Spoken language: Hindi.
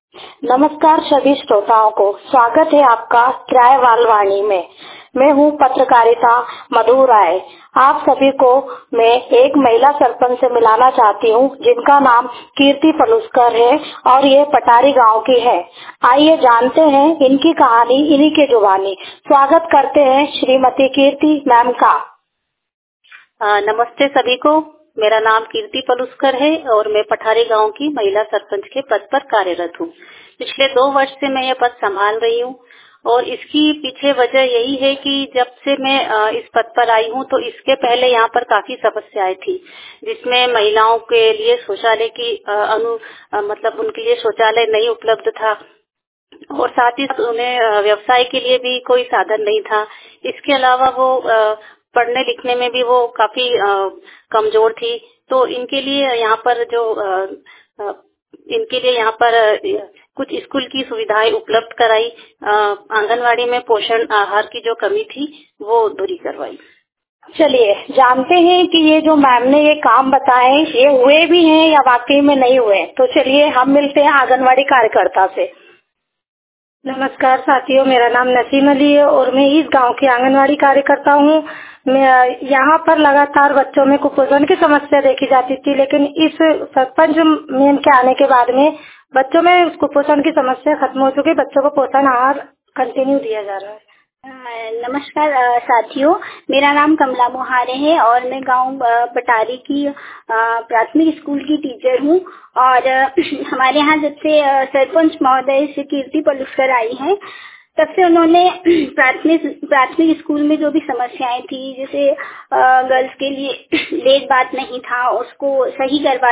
नमस्कार सभी श्रोताओं को स्वागत है आपका किराएवाल वाणी में। मैं हूँ पत्रकारिता मधु राय। आप सभी को मैं एक महिला सरपंच से मिलाना चाहती हूँ जिनका नाम कीर्ति पलुस्कर है और ये पटारी गांव की है। आइए जानते हैं इनकी कहानी इन्हीं के जुबानी। स्वागत करते हैं श्रीमती कीर्ति मैम का। नमस्ते सभी को। मेरा नाम कीर्ति पलुस्कर है और मैं पठारी गांव की महिला सरपंच के पद पर कार्यरत हूँ। पिछले 2 वर्ष से मैं यह पद संभाल रही हूँ और इसकी पीछे वजह यही है कि जब से मैं इस पद पर आई हूँ तो इसके पहले यहाँ पर काफी समस्याएं थी, जिसमें महिलाओं के लिए शौचालय की मतलब उनके लिए शौचालय नहीं उपलब्ध था और साथ ही साथ उन्हें व्यवसाय के लिए भी कोई साधन नहीं था। इसके अलावा वो पढ़ने लिखने में भी वो काफी कमजोर थी। तो इनके लिए यहाँ पर कुछ स्कूल की सुविधाएं उपलब्ध कराई। आंगनवाड़ी में पोषण आहार की जो कमी थी वो दूरी करवाई। चलिए जानते हैं कि ये जो मैम ने ये काम बताए ये हुए भी हैं या वाकई में नहीं हुए। तो चलिए हम मिलते हैं आंगनवाड़ी कार्यकर्ता से। नमस्कार साथियों, मेरा नाम नसीम अली है और मैं इस गांव की आंगनवाड़ी कार्यकर्ता हूँ। मैं यहाँ पर लगातार बच्चों में कुपोषण की समस्या देखी जाती थी, लेकिन इस सरपंच मैम के आने के बाद में बच्चों में कुपोषण की समस्या खत्म हो चुकी है। बच्चों को पोषण आहार कंटिन्यू दिया जा रहा है। नमस्कार साथियों, मेरा नाम कमला मोहारे है और मैं गांव पटारी की प्राथमिक स्कूल की टीचर हूं। और हमारे यहाँ जब से सरपंच महोदय श्री कीर्ति पलुस्कर आई हैं, तब से उन्होंने प्राथमिक स्कूल में जो भी समस्याएं थी, जैसे गर्ल्स के लिए लेट बात नहीं था, उसको सही करवा